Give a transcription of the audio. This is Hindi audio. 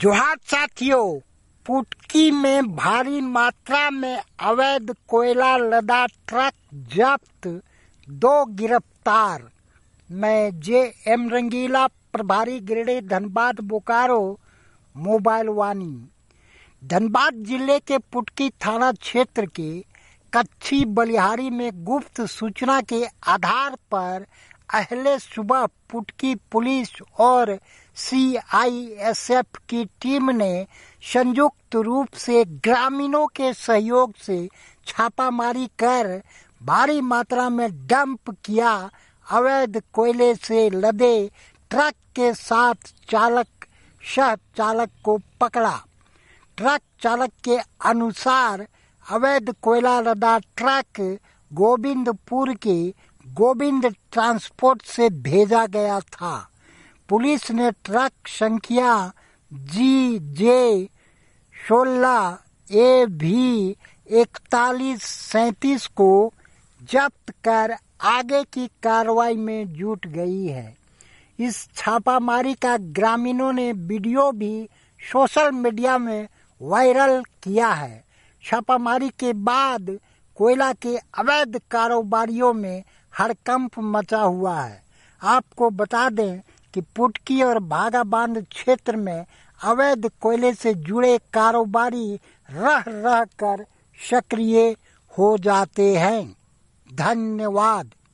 जोहार साथियों, पुटकी में भारी मात्रा में अवैध कोयला लदा ट्रक जब्त, 2 गिरफ्तार। मैं जे.एम. रंगीला, प्रभारी गिरिडीह धनबाद बोकारो मोबाइल वाणी। धनबाद जिले के पुटकी थाना क्षेत्र के कच्छी बलिहारी में गुप्त सूचना के आधार पर अहले सुबह पुटकी पुलिस और सीआईएसएफ की टीम ने संयुक्त रूप से ग्रामीणों के सहयोग से छापामारी कर भारी मात्रा में डंप किया अवैध कोयले से लदे ट्रक के साथ सह चालक को पकड़ा। ट्रक चालक के अनुसार अवैध कोयला लदा ट्रक गोविंदपुर के गोविंद ट्रांसपोर्ट से भेजा गया था। पुलिस ने ट्रक संख्या GJ 16 AV 4137 को जब्त कर आगे की कार्रवाई में जुट गई है। इस छापामारी का ग्रामीणों ने वीडियो भी सोशल मीडिया में वायरल किया है। छापामारी के बाद कोयला के अवैध कारोबारियों में हड़कंप मचा हुआ है। आपको बता दें कि पुटकी और भागाबांध क्षेत्र में अवैध कोयले से जुड़े कारोबारी रह कर सक्रिय हो जाते हैं। धन्यवाद।